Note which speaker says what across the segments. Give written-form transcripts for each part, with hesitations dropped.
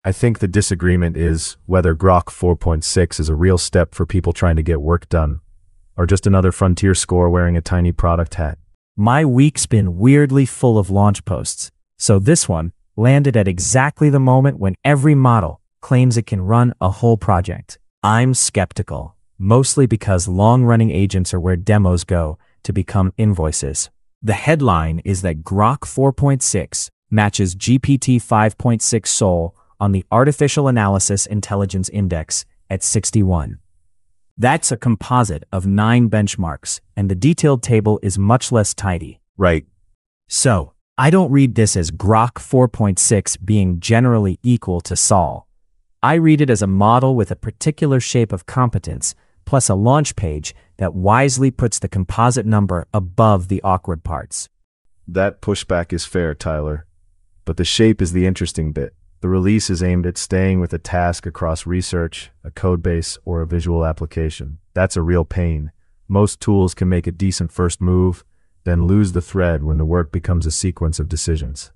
Speaker 1: I think the disagreement is whether Grok 4.6 is a real step for people trying to get work done, or just another frontier score wearing a tiny product hat.
Speaker 2: My week's been weirdly full of launch posts, so this one landed at exactly the moment when every model claims it can run a whole project. I'm skeptical, mostly because long-running agents are where demos go to become invoices. The headline is that Grok 4.6 matches GPT 5.6 Sol on the Artificial Analysis Intelligence Index at 61. That's a composite of 9 benchmarks, and the detailed table is much less tidy.
Speaker 1: Right.
Speaker 2: So, I don't read this as Grok 4.6 being generally equal to Sol. I read it as a model with a particular shape of competence, plus a launch page that wisely puts the composite number above the awkward parts.
Speaker 1: That pushback is fair, Tyler. But the shape is the interesting bit. The release is aimed at staying with a task across research, a codebase, or a visual application. That's a real pain. Most tools can make a decent first move, then lose the thread when the work becomes a sequence of decisions.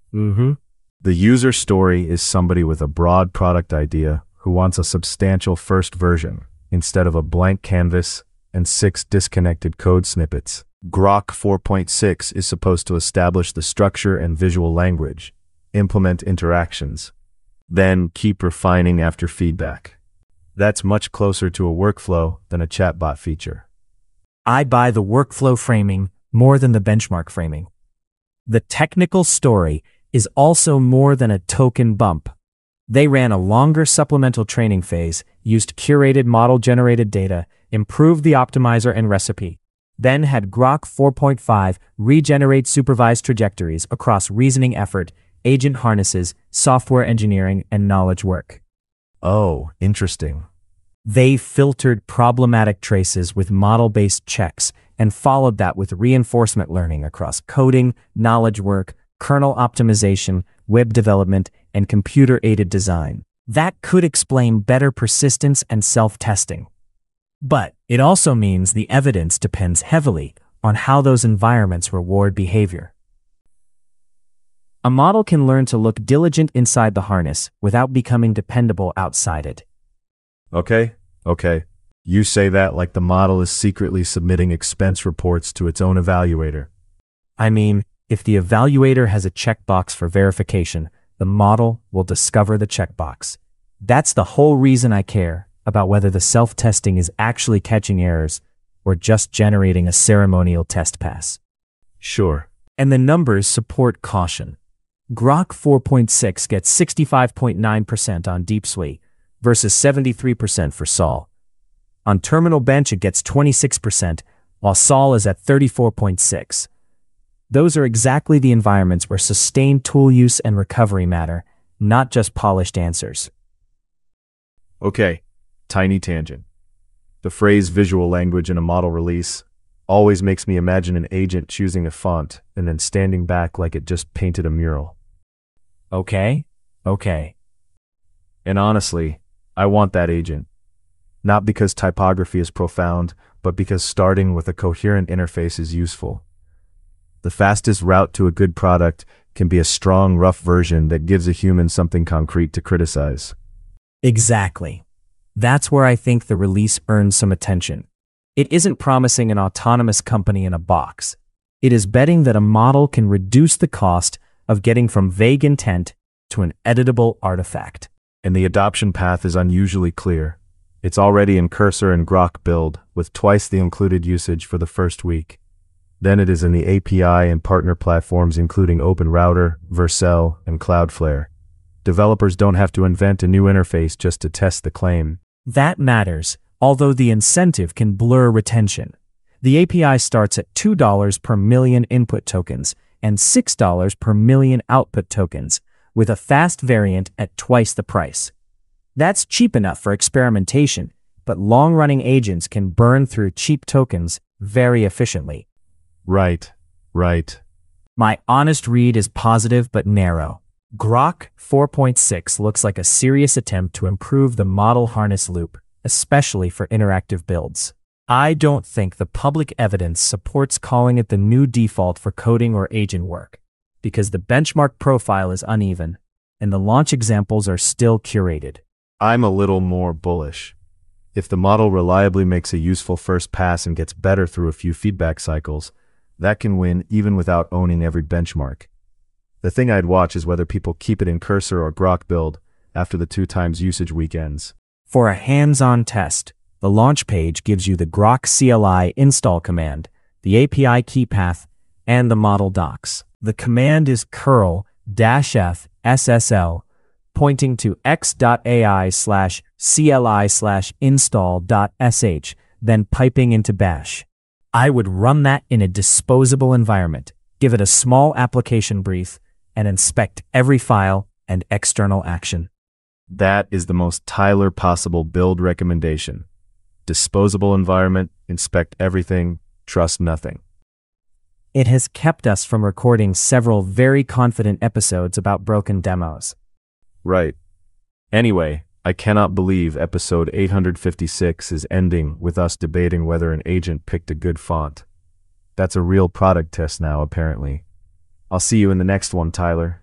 Speaker 1: The user story is somebody with a broad product idea who wants a substantial first version instead of a blank canvas and 6 disconnected code snippets. Grok 4.6 is supposed to establish the structure and visual language, implement interactions, then keep refining after feedback. That's much closer to a workflow than a chatbot feature.
Speaker 2: I buy the workflow framing more than the benchmark framing. The technical story is also more than a token bump. They ran a longer supplemental training phase, used curated model-generated data, improved the optimizer and recipe, then had Grok 4.5 regenerate supervised trajectories across reasoning effort, agent harnesses, software engineering, and knowledge work.
Speaker 1: Oh, interesting.
Speaker 2: They filtered problematic traces with model-based checks and followed that with reinforcement learning across coding, knowledge work, kernel optimization, web development, and computer-aided design. That could explain better persistence and self-testing. But it also means the evidence depends heavily on how those environments reward behavior. A model can learn to look diligent inside the harness without becoming dependable outside it.
Speaker 1: Okay. You say that like the model is secretly submitting expense reports to its own evaluator.
Speaker 2: I mean, if the evaluator has a checkbox for verification, the model will discover the checkbox. That's the whole reason I care about whether the self-testing is actually catching errors or just generating a ceremonial test pass.
Speaker 1: Sure.
Speaker 2: And the numbers support caution. Grok 4.6 gets 65.9% on DeepSuite versus 73% for Sol. On Terminal Bench, it gets 26%, while Sol is at 34.6%. Those are exactly the environments where sustained tool use and recovery matter, not just polished answers.
Speaker 1: Okay, tiny tangent. The phrase visual language in a model release always makes me imagine an agent choosing a font and then standing back like it just painted a mural.
Speaker 2: Okay.
Speaker 1: And honestly, I want that agent. Not because typography is profound, but because starting with a coherent interface is useful. The fastest route to a good product can be a strong, rough version that gives a human something concrete to criticize.
Speaker 2: Exactly. That's where I think the release earns some attention. It isn't promising an autonomous company in a box. It is betting that a model can reduce the cost of getting from vague intent to an editable artifact.
Speaker 1: And the adoption path is unusually clear. It's already in Cursor and Grok build, with twice the included usage for the first week. Then it is in the API and partner platforms including OpenRouter, Vercel, and Cloudflare. Developers don't have to invent a new interface just to test the claim.
Speaker 2: That matters, although the incentive can blur retention. The API starts at $2 per million input tokens and $6 per million output tokens, with a fast variant at twice the price. That's cheap enough for experimentation, but long-running agents can burn through cheap tokens very efficiently.
Speaker 1: Right.
Speaker 2: My honest read is positive but narrow. Grok 4.6 looks like a serious attempt to improve the model harness loop, especially for interactive builds. I don't think the public evidence supports calling it the new default for coding or agent work, because the benchmark profile is uneven. and the launch examples are still curated.
Speaker 1: I'm a little more bullish. If the model reliably makes a useful first pass and gets better through a few feedback cycles, that can win even without owning every benchmark. The thing I'd watch is whether people keep it in Cursor or Grok build after the 2x usage weekends.
Speaker 2: For a hands-on test, the launch page gives you the Grok CLI install command, the API key path, and the model docs. The command is curl-f ssl, pointing to x.ai/cli/install.sh, then piping into bash. I would run that in a disposable environment, give it a small application brief, and inspect every file and external action.
Speaker 1: That is the most Tyler possible build recommendation. Disposable environment, inspect everything, trust nothing.
Speaker 2: It has kept us from recording several very confident episodes about broken demos.
Speaker 1: Right. Anyway, I cannot believe episode 856 is ending with us debating whether an agent picked a good font. That's a real product test now, apparently. I'll see you in the next one, Tyler.